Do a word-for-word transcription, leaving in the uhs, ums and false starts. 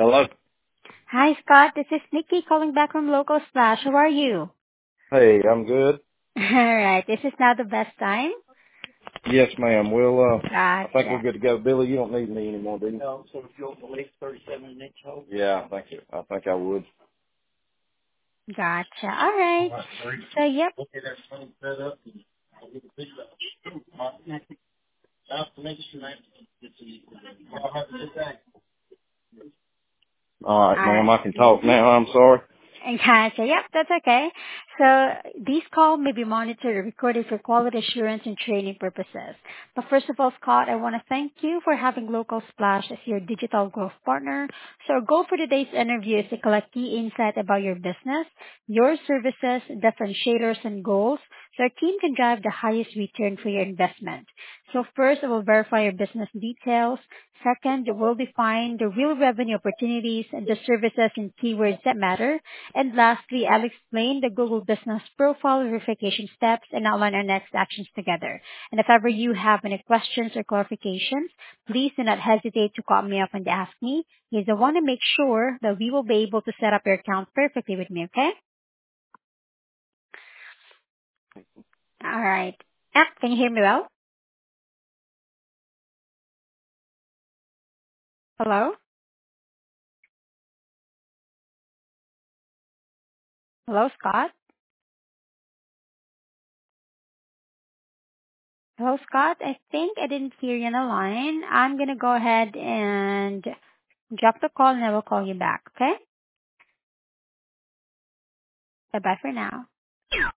Hello. Hi, Scott. This is Nikki calling back from Local Splash. How are you? Hey, I'm good. All right. This is now the best time. Yes, ma'am. We'll, uh, I think we're Gotcha. good to go. Billy, you don't need me anymore, do you? No, so if you'll at least thirty-seven minutes hold. Yeah, I think it. I think I would. Gotcha. All right. All right, sir. So, yep. We'll get everything set up and I'll get the feedback. Nice to meet you, man. Y'all have a good day. All right, All ma'am. I right. can talk Mm-hmm. now. I'm sorry. Gotcha. Yep, that's okay. So these calls may be monitored or recorded for quality assurance and training purposes. But first of all, Scott, I want to thank you for having Local Splash as your digital growth partner. So our goal for today's interview is to collect key insight about your business, your services, differentiators, and goals, so our team can drive the highest return for your investment. So first, I will verify your business details. Second, we'll define the real revenue opportunities and the services and keywords that matter. And lastly, I'll explain the Google Business Profile verification steps and outline our next actions together. And if ever you have any questions or clarifications, please do not hesitate to call me up and ask me, because I want to make sure that we will be able to set up your account perfectly with me, okay? All right. Ah, can you hear me well? Hello? Hello, Scott? Hello, Scott? I think I didn't hear you on the line. I'm going to go ahead and drop the call and I will call you back, okay? Bye-bye for now.